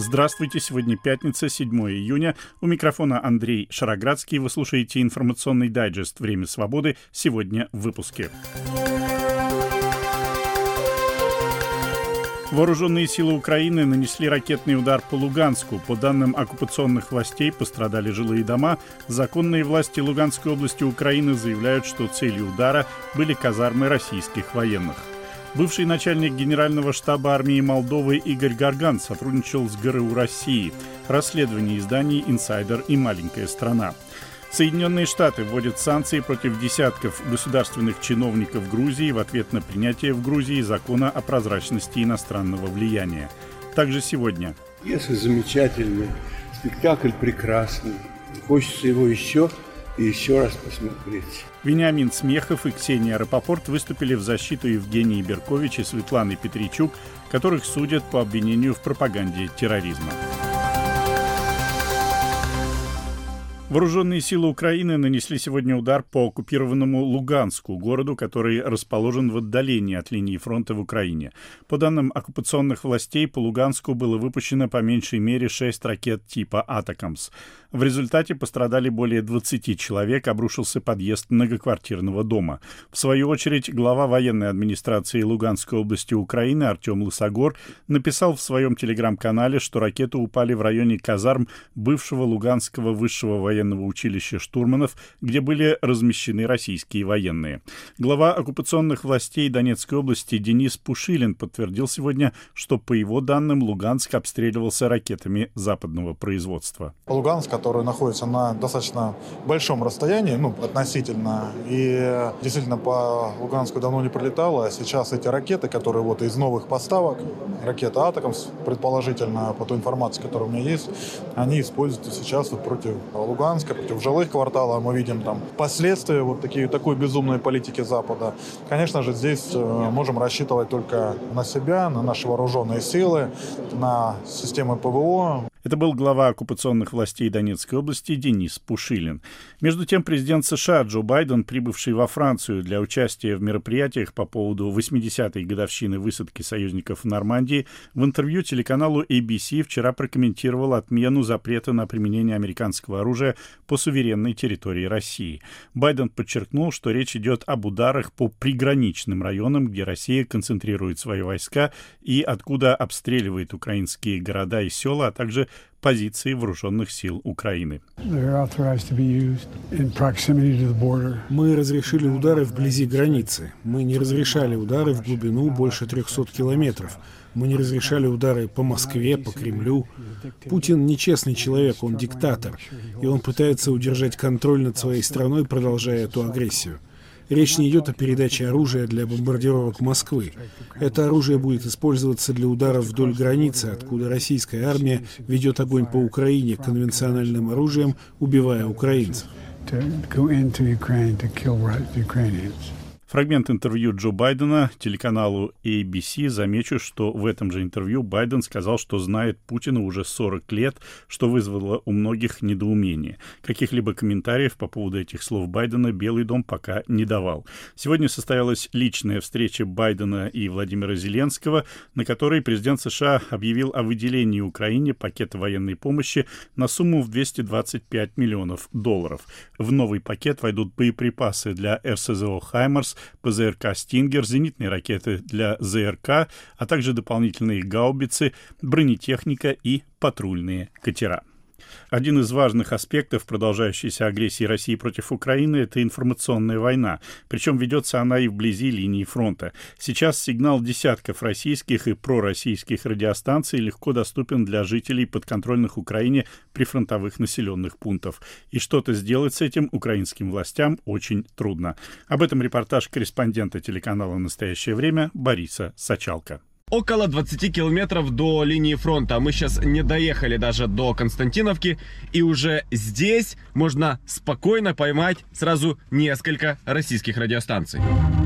Здравствуйте, сегодня пятница, 7 июня. У микрофона Андрей Шароградский. Вы слушаете информационный дайджест «Время свободы». Сегодня в выпуске. Вооруженные силы Украины нанесли ракетный удар по Луганску. По данным оккупационных властей, пострадали жилые дома. Законные власти Луганской области Украины заявляют, что целью удара были казармы российских военных. Бывший начальник Генерального штаба армии Молдовы Игорь Гарган сотрудничал с ГРУ России. Расследование изданий «Инсайдер» и «Маленькая страна». Соединенные Штаты вводят санкции против десятков государственных чиновников Грузии в ответ на принятие в Грузии закона о прозрачности иностранного влияния. Также сегодня. Пьеса замечательная, спектакль прекрасный. Хочется его еще и еще раз посмотреть. Вениамин Смехов и Ксения Рапопорт выступили в защиту Евгении Беркович и Светланы Петричук, которых судят по обвинению в пропаганде терроризма. Вооруженные силы Украины нанесли сегодня удар по оккупированному Луганску, городу, который расположен в отдалении от линии фронта в Украине. По данным оккупационных властей, по Луганску было выпущено по меньшей мере 6 ракет типа «Атакамс». В результате пострадали более 20 человек, обрушился подъезд многоквартирного дома. В свою очередь, глава военной администрации Луганской области Украины Артем Лысогор написал в своем телеграм-канале, что ракеты упали в районе казарм бывшего Луганского высшего военного училища штурманов, где были размещены российские военные. Глава оккупационных властей Донецкой области Денис Пушилин подтвердил сегодня, что, по его данным, Луганск обстреливался ракетами западного производства. Луганск, который находится на достаточно большом расстоянии, относительно, и действительно по Луганску давно не прилетало, а сейчас эти ракеты, которые из новых поставок, ракета «Атакамс», предположительно, по той информации, которая у меня есть, они используются сейчас против Луганска, против жилых кварталов. Мы видим там последствия такой безумной политики Запада. Конечно же, здесь можем рассчитывать только на себя, на наши вооруженные силы, на системы ПВО. Это был глава оккупационных властей Донецкой области Денис Пушилин. Между тем, президент США Джо Байден, прибывший во Францию для участия в мероприятиях по поводу 80-й годовщины высадки союзников в Нормандии, в интервью телеканалу ABC вчера прокомментировал отмену запрета на применение американского оружия по суверенной территории России. Байден подчеркнул, что речь идет об ударах по приграничным районам, где Россия концентрирует свои войска и откуда обстреливает украинские города и села, а также позиции вооруженных сил Украины. Мы разрешили удары вблизи границы. Мы не разрешали удары в глубину больше 300 километров. Мы не разрешали удары по Москве, по Кремлю. Путин нечестный человек, он диктатор. И он пытается удержать контроль над своей страной, продолжая эту агрессию. Речь не идет о передаче оружия для бомбардировок Москвы. Это оружие будет использоваться для ударов вдоль границы, откуда российская армия ведет огонь по Украине конвенциональным оружием, убивая украинцев. Фрагмент интервью Джо Байдена телеканалу ABC. Замечу, что в этом же интервью Байден сказал, что знает Путина уже 40 лет, что вызвало у многих недоумение. Каких-либо комментариев по поводу этих слов Байдена Белый дом пока не давал. Сегодня состоялась личная встреча Байдена и Владимира Зеленского, на которой президент США объявил о выделении Украине пакета военной помощи на сумму в $225 миллионов. В новый пакет войдут боеприпасы для РСЗО «Хаймарс», ПЗРК «Стингер», зенитные ракеты для ЗРК, а также дополнительные гаубицы, бронетехника и патрульные катера. Один из важных аспектов продолжающейся агрессии России против Украины – это информационная война. Причем ведется она и вблизи линии фронта. Сейчас сигнал десятков российских и пророссийских радиостанций легко доступен для жителей подконтрольных Украине прифронтовых населенных пунктов. И что-то сделать с этим украинским властям очень трудно. Об этом репортаж корреспондента телеканала «Настоящее время» Бориса Сачалко. Около 20 километров до линии фронта. Мы сейчас не доехали даже до Константиновки. И уже здесь можно спокойно поймать сразу несколько российских радиостанций.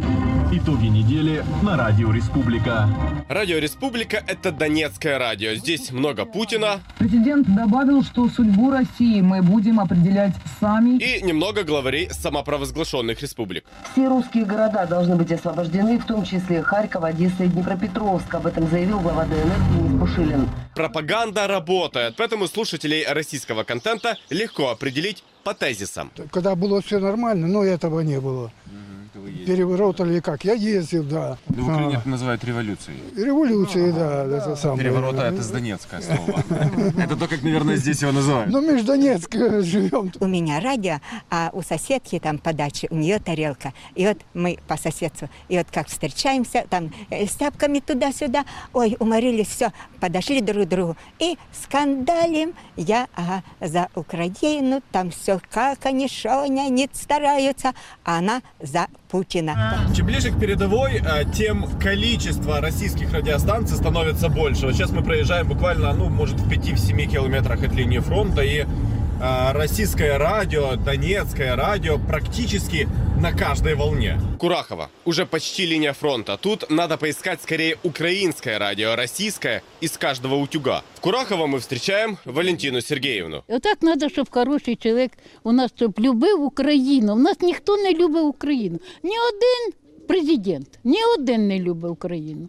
Итоги недели на Радио Республика. Радио Республика — это донецкое радио. Здесь много Путина. Президент добавил, что судьбу России мы будем определять сами. И немного главарей самопровозглашенных республик. Все русские города должны быть освобождены, в том числе Харьков, Одесса и Днепропетровск. Об этом заявил глава ДНР Денис Пушилин. Пропаганда работает, поэтому слушателей российского контента легко определить по тезисам. Когда было все нормально, но этого не было. Переворот или как? Я ездил, да. В Украине это называют революцией. Революцией, да. Это самое. Переворота — это с донецкое слово. Это то, как, наверное, здесь его называют. Ну, мы же в Донецке живем. У меня радио, а у соседки там по даче, у нее тарелка. И вот мы по соседству, и вот как встречаемся, там с тяпками туда-сюда, ой, уморились, все, подошли друг к другу. И скандалим, я за Украину, там все как они, шо они стараются, а она за Путина. Чем ближе к передовой, тем количество российских радиостанций становится больше. Вот сейчас мы проезжаем буквально, может, в 5-7 километрах от линии фронта, и российское радио, донецкое радио практически на каждой волне. Курахово. Уже почти линия фронта. Тут надо поискать скорее украинское радио, российское из каждого утюга. В Курахово мы встречаем Валентину Сергеевну. Отак надо, щоб хороший чоловік у нас щоб любив Україну. У нас ніхто не любить Україну. Ні один президент, ні один не любить Україну.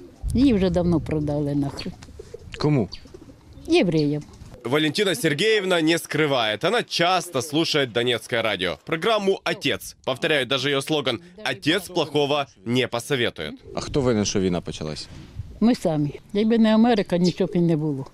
Її вже давно продали нахрен. Кому? Євреям. Валентина Сергеевна не скрывает. Она часто слушает донецкое радио. Программу «Отец». Повторяю, даже ее слоган «Отец плохого не посоветует». А хто винен, що війна почалась? Ми самі. Якби не Америка, нічого б і не було.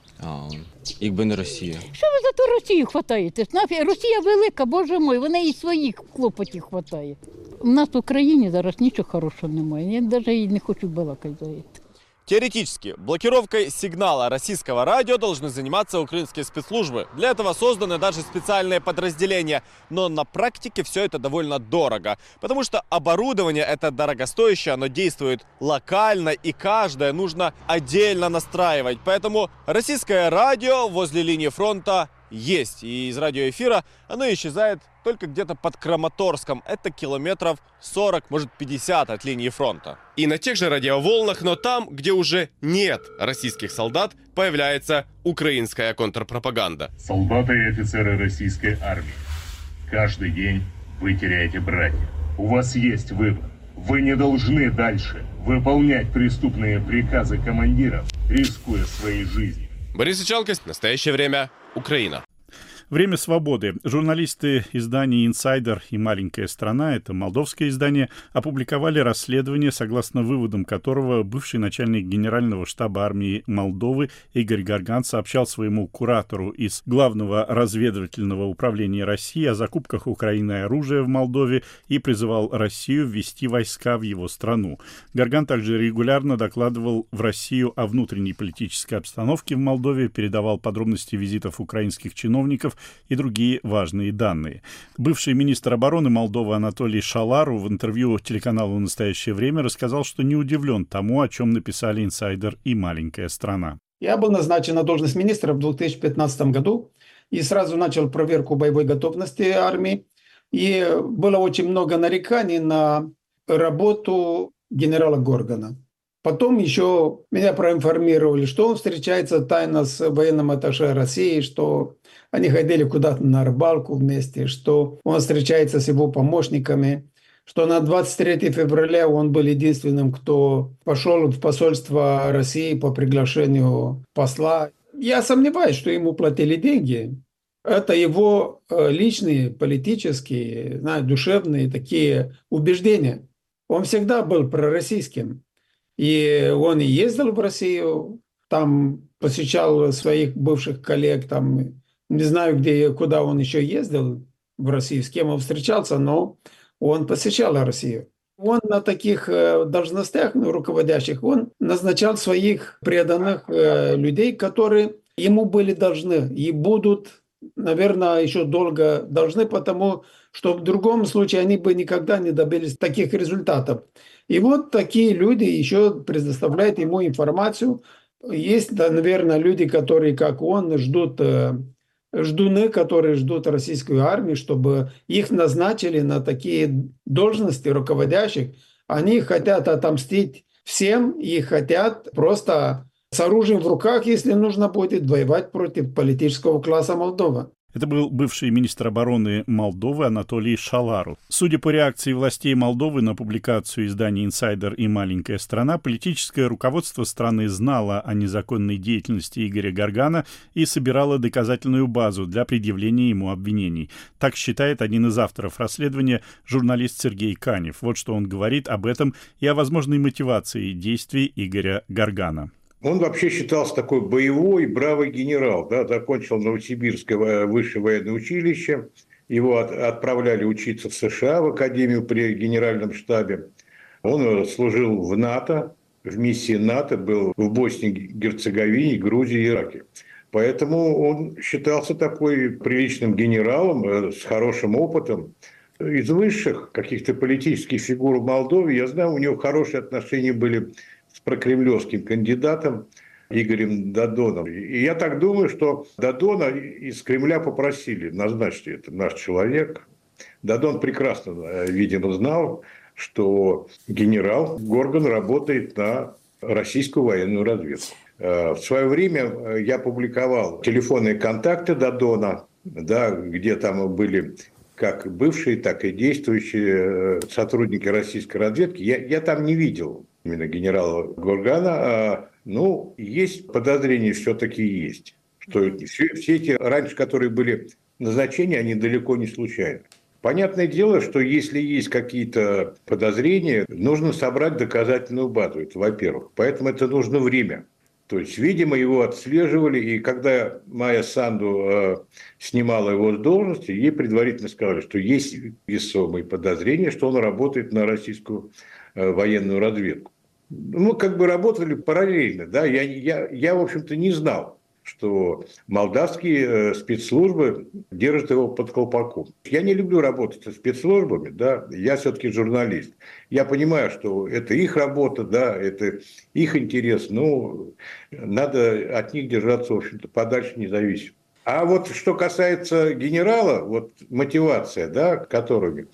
Якби не Росія. Що ви за ту Росію хватаєте? Росія велика, боже мой, вона і своїх клопотів хватає. У нас в Україні зараз нічого хорошого немає. Я навіть і не хочу балакати за це. Теоретически, блокировкой сигнала российского радио должны заниматься украинские спецслужбы. Для этого созданы даже специальные подразделения. Но на практике все это довольно дорого. Потому что оборудование это дорогостоящее, оно действует локально и каждое нужно отдельно настраивать. Поэтому российское радио возле линии фронта есть. И из радиоэфира оно исчезает только где-то под Краматорском. Это километров 40, может 50 от линии фронта. И на тех же радиоволнах, но там, где уже нет российских солдат, появляется украинская контрпропаганда. Солдаты и офицеры российской армии. Каждый день вы теряете братьев. У вас есть выбор. Вы не должны дальше выполнять преступные приказы командиров, рискуя своей жизнью. Борис Ичалко, настоящее время, Украина. Время свободы. Журналисты изданий «Инсайдер» и «Маленькая страна», это молдовское издание, опубликовали расследование, согласно выводам которого бывший начальник Генерального штаба армии Молдовы Игорь Гарган сообщал своему куратору из Главного разведывательного управления России о закупках Украины оружия в Молдове и призывал Россию ввести войска в его страну. Гарган также регулярно докладывал в Россию о внутренней политической обстановке в Молдове, передавал подробности визитов украинских чиновников и другие важные данные. Бывший министр обороны Молдовы Анатолий Шалару в интервью телеканалу «Настоящее время» рассказал, что не удивлен тому, о чем написали «Инсайдер» и «Маленькая страна». Я был назначен на должность министра в 2015 году и сразу начал проверку боевой готовности армии. И было очень много нареканий на работу генерала Горгана. Потом еще меня проинформировали, что он встречается тайно с военным атташе России, что они ходили куда-то на рыбалку вместе, что он встречается с его помощниками, что на 23 февраля он был единственным, кто пошел в посольство России по приглашению посла. Я сомневаюсь, что ему платили деньги. Это его личные, политические, душевные такие убеждения. Он всегда был пророссийским. И он и ездил в Россию, там посещал своих бывших коллег, там не знаю, куда он еще ездил в Россию, с кем он встречался, но он посещал Россию. Он на таких должностях руководящих, он назначал своих преданных людей, которые ему были должны и будут, наверное, еще долго должны, потому что в другом случае они бы никогда не добились таких результатов. И вот такие люди еще предоставляют ему информацию. Есть, наверное, люди, которые, как он, ждуны, которые ждут российскую армию, чтобы их назначили на такие должности руководящих, Они хотят отомстить всем и хотят просто с оружием в руках, если нужно будет, воевать против политического класса Молдовы. Это был бывший министр обороны Молдовы Анатолий Шалару. Судя по реакции властей Молдовы на публикацию издания «Инсайдер» и «Маленькая страна», политическое руководство страны знало о незаконной деятельности Игоря Горгана и собирало доказательную базу для предъявления ему обвинений. Так считает один из авторов расследования, журналист Сергей Канев. Вот что он говорит об этом и о возможной мотивации действий Игоря Горгана. Он вообще считался такой боевой, бравый генерал, да, закончил Новосибирское высшее военное училище, его отправляли учиться в США, в Академию при Генеральном штабе. Он служил в НАТО, в миссии НАТО, был в Боснии, Герцеговине, Грузии и Ираке. Поэтому он считался такой приличным генералом с хорошим опытом. Из высших каких-то политических фигур в Молдове, я знаю, у него хорошие отношения были с прокремлевским кандидатом Игорем Додоном. И я так думаю, что Додона из Кремля попросили назначить, это наш человек. Додон прекрасно, видимо, знал, что генерал Горган работает на российскую военную разведку. В свое время я публиковал телефонные контакты Додона, да, где там были как бывшие, так и действующие сотрудники российской разведки. Я там не видел именно генерала Горгана. Ну, есть подозрения, все-таки есть. Что все эти раньше, которые были назначения, они далеко не случайны. Понятное дело, что если есть какие-то подозрения, нужно собрать доказательную базу, это во-первых. Поэтому это нужно время. То есть, видимо, его отслеживали, и когда Майя Санду снимала его с должности, ей предварительно сказали, что есть весомые подозрения, что он работает на российскую военную разведку. Мы как бы работали параллельно, да, я в общем-то, не знал, что молдавские спецслужбы держат его под колпаком. Я не люблю работать со спецслужбами, да, я все-таки журналист. Я понимаю, что это их работа, да, это их интерес, но надо от них держаться, в общем-то, подальше независимо. А вот что касается генерала, вот мотивация, да, которыми...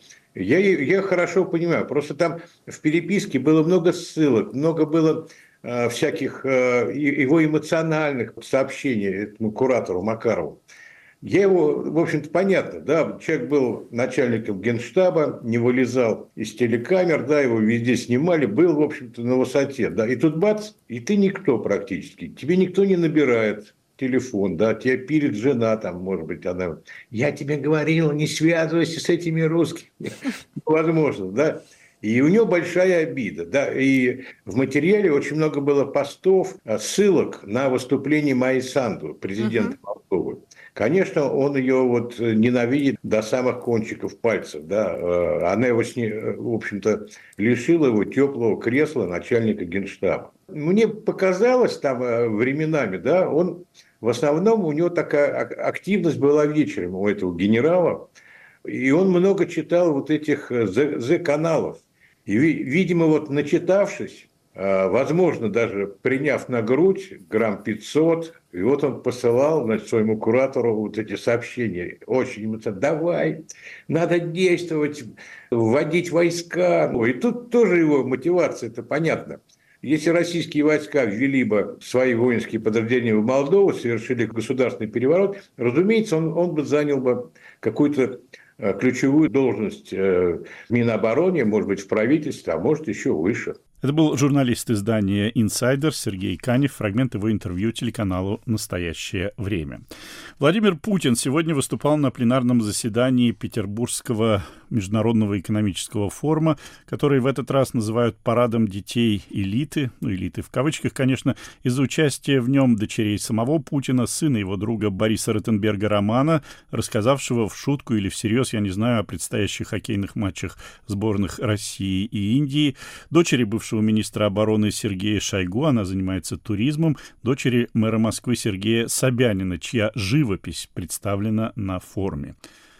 Я хорошо понимаю, просто там в переписке было много ссылок, много было всяких его эмоциональных сообщений этому куратору Макарову. Я его, в общем-то, понятно, да, человек был начальником генштаба, не вылезал из телекамер, да, его везде снимали, был, в общем-то, на высоте, да, и тут бац, и ты никто практически, тебе никто не набирает телефон, да, тебя пилит жена, там, может быть, она, я тебе говорила, не связывайся с этими русскими, возможно, да. И у него большая обида. Да? И в материале очень много было постов, ссылок на выступление Майи Санду, президента Молдовы. Конечно, он ее вот ненавидит до самых кончиков пальцев. Да? Она его, в общем-то, лишила его теплого кресла начальника генштаба. Мне показалось там временами, да, он в основном, у него такая активность была вечером у этого генерала. И он много читал вот этих Z-каналов. И, видимо, вот начитавшись, возможно, даже приняв на грудь грамм 500, и вот он посылал, значит, своему куратору вот эти сообщения. Очень эмоционально. Давай, надо действовать, вводить войска. И тут тоже его мотивация, это понятно. Если российские войска ввели бы свои воинские подразделения в Молдову, совершили государственный переворот, разумеется, он бы занял бы какую-то ключевую должность в Минобороне, может быть, в правительстве, а может, еще выше. Это был журналист издания «Инсайдер» Сергей Канев, фрагмент его интервью телеканалу «Настоящее время». Владимир Путин сегодня выступал на пленарном заседании Петербургского международного экономического форума, который в этот раз называют «парадом детей элиты», ну, элиты в кавычках, конечно, из-за участия в нем дочерей самого Путина, сына его друга Бориса Ротенберга Романа, рассказавшего в шутку или всерьез, я не знаю, о предстоящих хоккейных матчах сборных России и Индии, дочери бывшего министра обороны Сергея Шойгу, она занимается туризмом, дочери мэра Москвы Сергея Собянина, чья живопись представлена на форуме.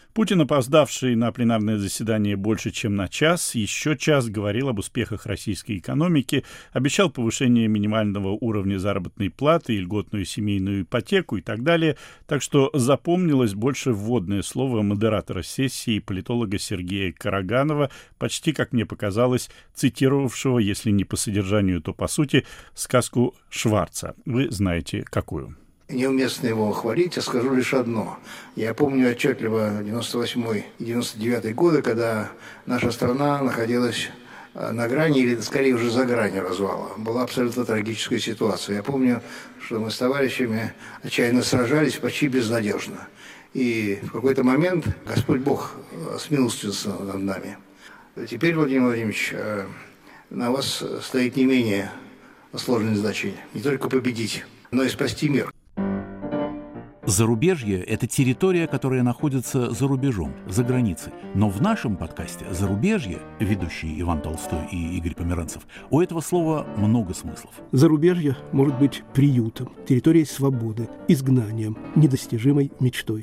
Путин, опоздавший на пленарное заседание больше, чем на час, еще час говорил об успехах российской экономики, обещал повышение минимального уровня заработной платы и льготную семейную ипотеку и так далее. Так что запомнилось больше вводное слово модератора сессии, политолога Сергея Караганова, почти, как мне показалось, цитировавшего, если не по содержанию, то по сути, сказку Шварца. Вы знаете, какую. Неуместно его хвалить, я скажу лишь одно. Я помню отчетливо 98-й и 99-й годы, когда наша страна находилась на грани, или скорее уже за гранью развала. Была абсолютно трагическая ситуация. Я помню, что мы с товарищами отчаянно сражались почти безнадежно. И в какой-то момент Господь Бог смилостивился над нами. Теперь, Владимир Владимирович, на вас стоит не менее сложная задача. Не только победить, но и спасти мир. Зарубежье – это территория, которая находится за рубежом, за границей. Но в нашем подкасте «Зарубежье», ведущие Иван Толстой и Игорь Померанцев, у этого слова много смыслов. Зарубежье может быть приютом, территорией свободы, изгнанием, недостижимой мечтой.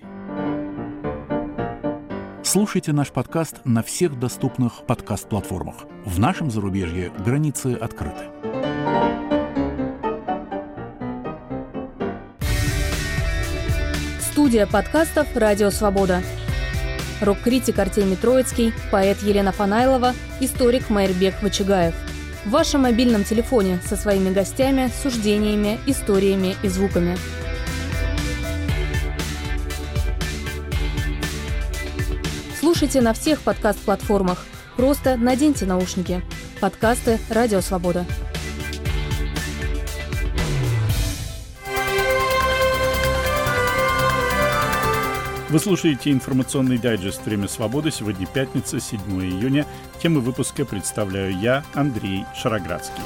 Слушайте наш подкаст на всех доступных подкаст-платформах. В нашем зарубежье границы открыты. Студия подкастов «Радио Свобода». Рок-критик Артемий Троицкий, поэт Елена Фанайлова, историк Майрбек Вачигаев. В вашем мобильном телефоне со своими гостями, суждениями, историями и звуками. Слушайте на всех подкаст-платформах. Просто наденьте наушники. Подкасты «Радио Свобода». Вы слушаете информационный дайджест «Время свободы». Сегодня пятница, 7 июня. Темы выпуска представляю я, Андрей Шароградский.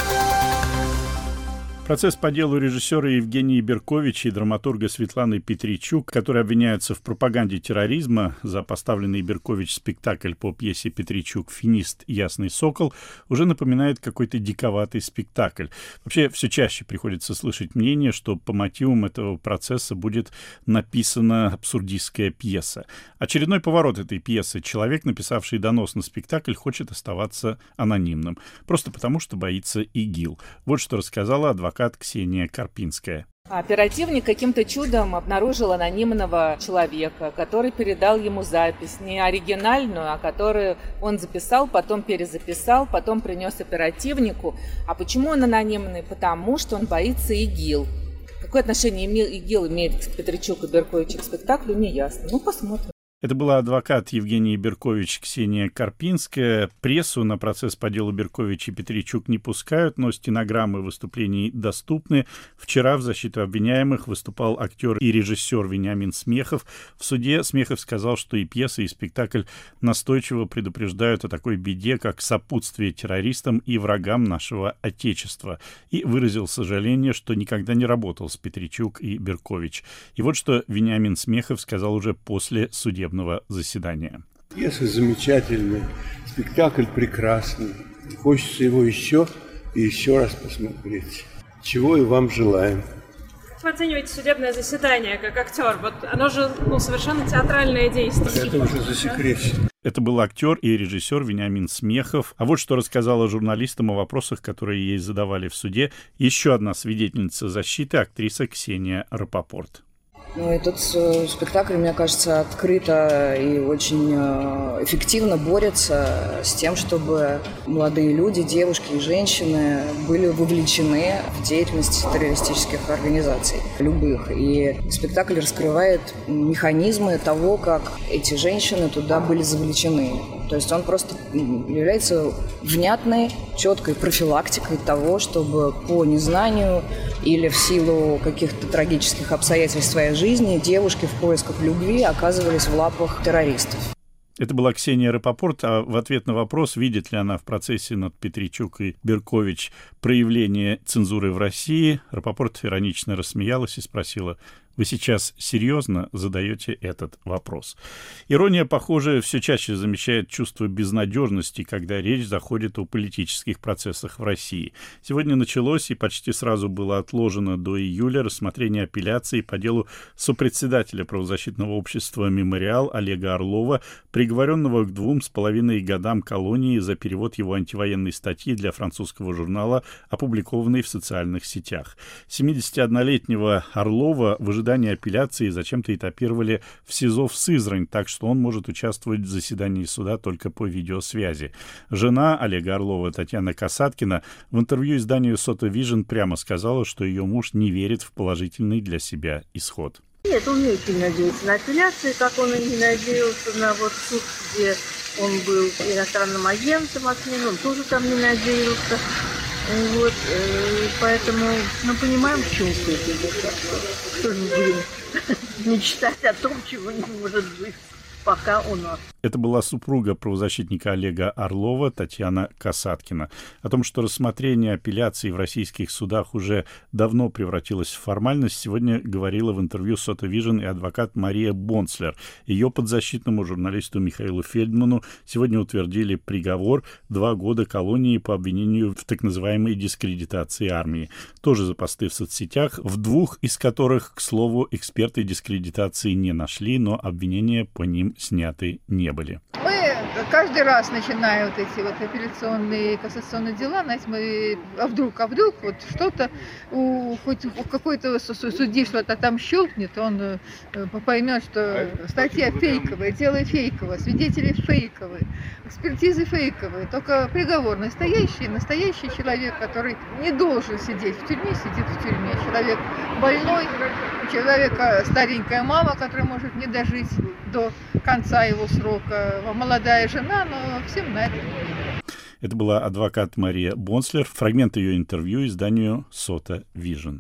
Процесс по делу режиссера Евгения Берковича и драматурга Светланы Петричук, которые обвиняются в пропаганде терроризма за поставленный Беркович спектакль по пьесе Петричук «Финист. Ясный сокол», уже напоминает какой-то диковатый спектакль. Вообще, все чаще приходится слышать мнение, что по мотивам этого процесса будет написана абсурдистская пьеса. Очередной поворот этой пьесы. Человек, написавший донос на спектакль, хочет оставаться анонимным. Просто потому, что боится ИГИЛ. Вот что рассказала адвокат Ксения Карпинская. Оперативник каким-то чудом обнаружил анонимного человека, который передал ему запись, не оригинальную, а которую он записал, потом перезаписал, потом принес оперативнику. А почему он анонимный? Потому что он боится ИГИЛ. Какое отношение ИГИЛ имеет Петричук и Беркович к спектаклю, не ясно. Ну, посмотрим. Это была адвокат Евгений Беркович Ксения Карпинская. Прессу на процесс по делу Беркович и Петричук не пускают, но стенограммы выступлений доступны. Вчера в защиту обвиняемых выступал актер и режиссер Вениамин Смехов. В суде Смехов сказал, что и пьеса, и спектакль настойчиво предупреждают о такой беде, как сопутствие террористам и врагам нашего Отечества. И выразил сожаление, что никогда не работал с Петричук и Беркович. И вот что Вениамин Смехов сказал уже после судебного заседания. Пьеса замечательная, спектакль прекрасный. Хочется его еще и еще раз посмотреть. Чего и вам желаем. Как вы оцениваете судебное заседание как актер? Вот оно же совершенно театральное действие. Это уже засекречено. Это был актер и режиссер Вениамин Смехов. А вот что рассказала журналистам о вопросах, которые ей задавали в суде, еще одна свидетельница защиты, актриса Ксения Рапопорт. Ну, этот спектакль, мне кажется, открыто и очень эффективно борется с тем, чтобы молодые люди, девушки и женщины были вовлечены в деятельность террористических организаций, любых. И спектакль раскрывает механизмы того, как эти женщины туда были завлечены. То есть он просто является внятной, четкой профилактикой того, чтобы по незнанию или в силу каких-то трагических обстоятельств своей жизни девушки в поисках любви оказывались в лапах террористов. Это была Ксения Рапопорт, а в ответ на вопрос, видит ли она в процессе над Петричук и Беркович проявление цензуры в России, Рапопорт иронично рассмеялась и спросила: Вы сейчас серьезно задаете этот вопрос? Ирония, похоже, все чаще замещает чувство безнадежности, когда речь заходит о политических процессах в России. Сегодня началось и почти сразу было отложено до июля рассмотрение апелляции по делу сопредседателя правозащитного общества «Мемориал» Олега Орлова, приговоренного к 2,5 годам колонии за перевод его антивоенной статьи для французского журнала, опубликованной в социальных сетях. 71-летнего Орлова в ожидании апелляции зачем-то этапировали в СИЗО в Сызрань, так что он может участвовать в заседании суда только по видеосвязи. Жена Олега Орлова, Татьяна Касаткина, в интервью изданию Сота Вижн прямо сказала, что ее муж не верит в положительный для себя исход. Нет, он не очень надеется на апелляции, как он и не надеялся на вот суд, где он был иностранным агентом отменен, он тоже там не надеялся. Вот, поэтому мы понимаем, в чем суть. Что же мы будем мечтать о том, чего не может быть пока у нас. Это была супруга правозащитника Олега Орлова, Татьяна Касаткина. О том, что рассмотрение апелляции в российских судах уже давно превратилось в формальность, сегодня говорила в интервью Сота Вижн и адвокат Мария Бонслер. Ее подзащитному журналисту Михаилу Фельдману сегодня утвердили приговор 2 года колонии по обвинению в так называемой дискредитации армии. Тоже за посты в соцсетях, в 2 из которых, к слову, эксперты дискредитации не нашли, но обвинения по ним сняты не были. Мы каждый раз, начиная вот эти вот апелляционные и кассационные дела, знаете, мы, а вдруг вот что-то, хоть у какой-то судьи что-то там щелкнет, он поймет, что статья фейковая, дело фейковое, свидетели фейковые, экспертизы фейковые, только приговор настоящий человек, который не должен сидеть в тюрьме, сидит в тюрьме. Человек больной, у человека старенькая мама, которая может не дожить до конца его срока, молодая жена, но всем на это. Это была адвокат Мария Бонслер, фрагмент ее интервью изданию Сота Вижн.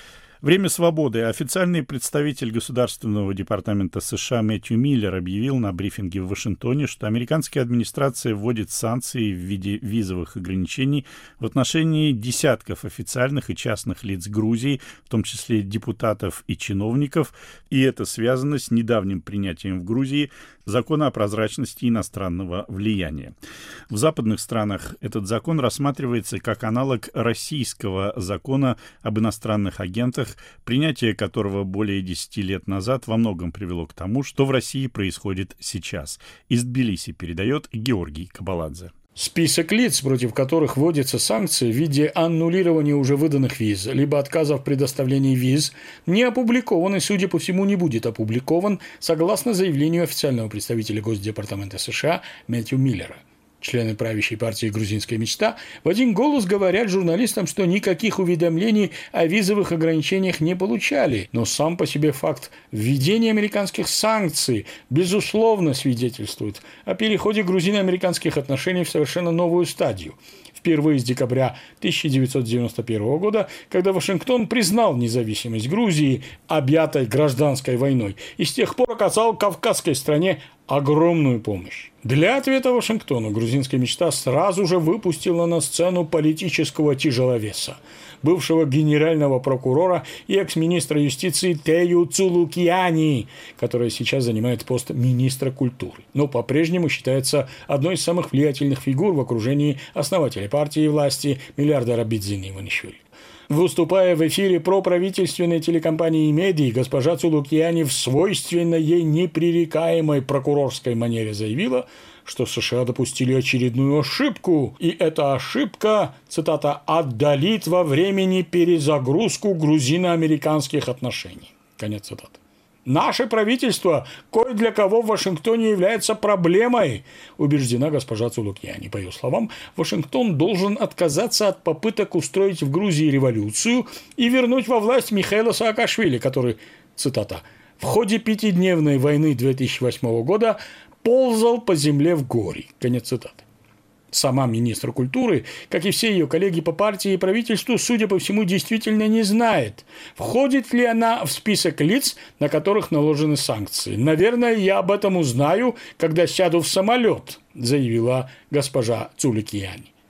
Время свободы. Официальный представитель Государственного департамента США Мэтью Миллер объявил на брифинге в Вашингтоне, что американская администрация вводит санкции в виде визовых ограничений в отношении десятков официальных и частных лиц Грузии, в том числе депутатов и чиновников, и это связано с недавним принятием в Грузии закона о прозрачности иностранного влияния. В западных странах этот закон рассматривается как аналог российского закона об иностранных агентах, принятие которого более 10 лет назад во многом привело к тому, что в России происходит сейчас. Из Тбилиси передает Георгий Кабаладзе. Список лиц, против которых вводятся санкции в виде аннулирования уже выданных виз, либо отказа в предоставлении виз, не опубликован и, судя по всему, не будет опубликован, согласно заявлению официального представителя Госдепартамента США Мэтью Миллера. Члены правящей партии «Грузинская мечта» в один голос говорят журналистам, что никаких уведомлений о визовых ограничениях не получали. Но сам по себе факт введения американских санкций безусловно свидетельствует о переходе грузино-американских отношений в совершенно новую стадию. Впервые с декабря 1991 года, когда Вашингтон признал независимость Грузии, объятой гражданской войной, и с тех пор оказал кавказской стране огромную помощь. Для ответа Вашингтону грузинская мечта сразу же выпустила на сцену политического тяжеловеса, бывшего генерального прокурора и экс-министра юстиции Тею Цулукьяни, которая сейчас занимает пост министра культуры, но по-прежнему считается одной из самых влиятельных фигур в окружении основателя партии и власти миллиардера Бидзини Иванишвили. Выступая в эфире проправительственной телекомпании «Медии», госпожа Цулукьяни в свойственной ей непререкаемой прокурорской манере заявила, что США допустили очередную ошибку, и эта ошибка, цитата, «отдалит во времени перезагрузку грузино-американских отношений». Конец цитаты. Наше правительство кое для кого в Вашингтоне является проблемой, убеждена госпожа Цулукьяни. По ее словам, Вашингтон должен отказаться от попыток устроить в Грузии революцию и вернуть во власть Михаила Саакашвили, который, цитата, в ходе 5-дневной войны 2008 года ползал по земле в горе. Конец цитаты. Сама министр культуры, как и все ее коллеги по партии и правительству, судя по всему, действительно не знает, входит ли она в список лиц, на которых наложены санкции. «Наверное, я об этом узнаю, когда сяду в самолет», заявила госпожа Цулукьяни.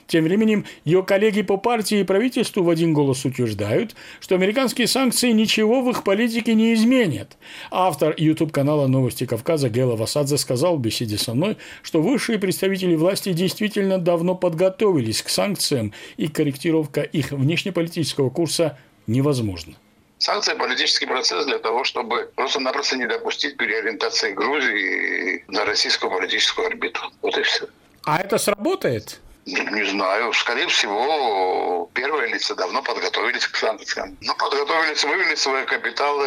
Тем временем ее коллеги по партии и правительству в один голос утверждают, что американские санкции ничего в их политике не изменят. Автор YouTube-канала «Новости Кавказа» Гела Васадзе сказал в беседе со мной, что высшие представители власти действительно давно подготовились к санкциям, и корректировка их внешнеполитического курса невозможна. Санкции – политический процесс для того, чтобы просто-напросто не допустить переориентации Грузии на российскую политическую орбиту. Вот и все. А это сработает? Не знаю. Скорее всего, первые лица давно подготовились к санкциям. Подготовились, вывели свои капиталы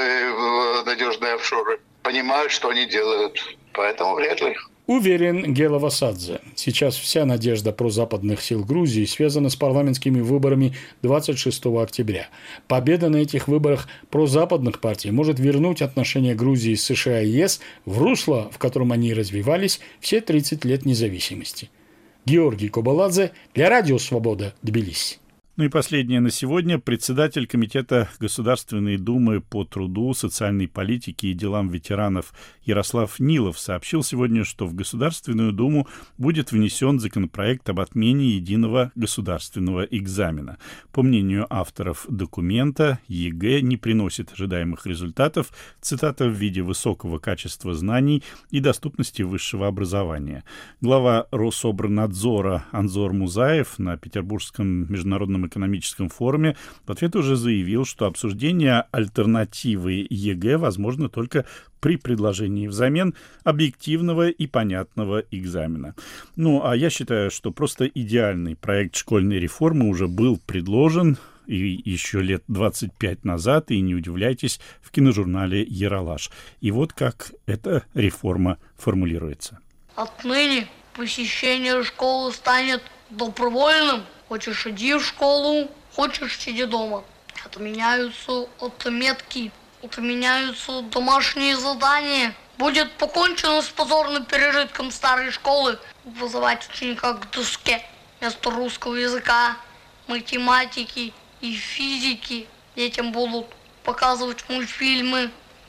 в надежные офшоры. Понимают, что они делают. Поэтому вряд ли. Уверен Гела Васадзе. Сейчас вся надежда прозападных сил Грузии связана с парламентскими выборами 26 октября. Победа на этих выборах прозападных партий может вернуть отношения Грузии с США и ЕС в русло, в котором они развивались все 30 лет независимости. Георгий Кобаладзе для Радио Свобода, Тбилиси. Ну и последнее на сегодня. Председатель Комитета Государственной Думы по труду, социальной политике и делам ветеранов Ярослав Нилов сообщил сегодня, что в Государственную Думу будет внесен законопроект об отмене единого государственного экзамена. По мнению авторов документа, ЕГЭ не приносит ожидаемых результатов, цитата, в виде высокого качества знаний и доступности высшего образования. Глава Рособорнадзора Анзор Музаев на Петербургском международном экономическом форуме в ответ уже заявил, что обсуждение альтернативы ЕГЭ возможно только при предложении взамен объективного и понятного экзамена. Ну, а я считаю, что просто идеальный проект школьной реформы уже был предложен и еще лет 25 назад, и не удивляйтесь, в киножурнале «Ералаш». И вот как эта реформа формулируется. Отныне посещение школы станет добровольным. Хочешь, иди в школу, хочешь, сиди дома. Отменяются отметки, отменяются домашние задания. Будет покончено с позорным пережитком старой школы. Вызывать ученика к доске вместо русского языка, математики и физики. Детям будут показывать мультфильмы,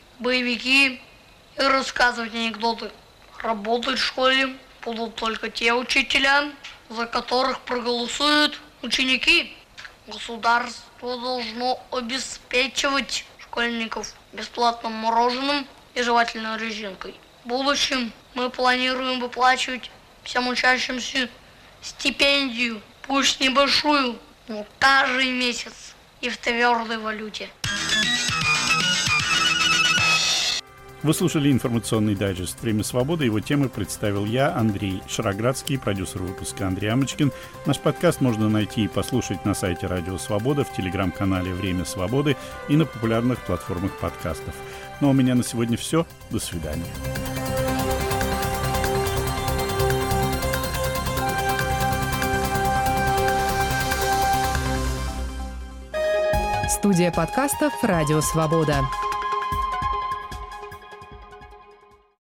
боевики и рассказывать анекдоты. Работать в школе будут только те учителя, за которых проголосуют ученики. Государство должно обеспечивать школьников бесплатным мороженым и жевательной резинкой. В будущем мы планируем выплачивать всем учащимся стипендию, пусть небольшую, но каждый месяц и в твердой валюте. Вы слушали информационный дайджест «Время свободы». Его темы представил я, Андрей Шароградский, продюсер выпуска Андрей Амочкин. Наш подкаст можно найти и послушать на сайте Радио Свобода, в телеграм-канале «Время свободы» и на популярных платформах подкастов. Ну а у меня на сегодня все. До свидания. Студия подкастов «Радио Свобода».